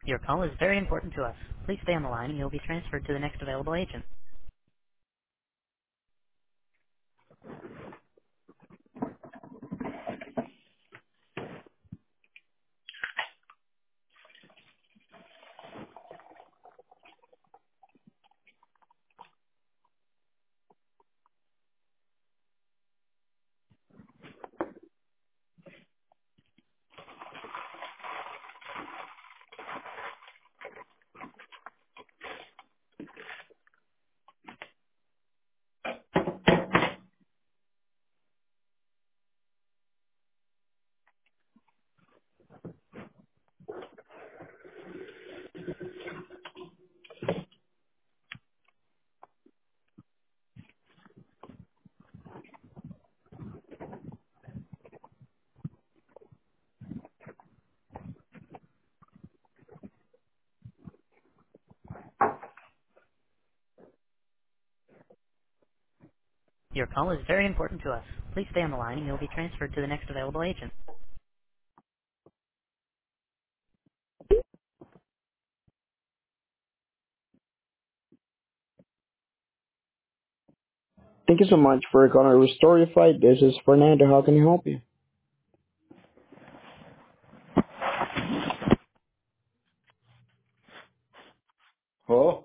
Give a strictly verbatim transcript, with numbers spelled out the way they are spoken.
Your call is very important to us. Please stay on the line and you'll be transferred to the next available agent. Your call is very important to us. Please stay on the line and you'll be transferred to the next available agent. Thank you so much for calling Restore Your Flight. This is Fernando. How can I help you? Hello?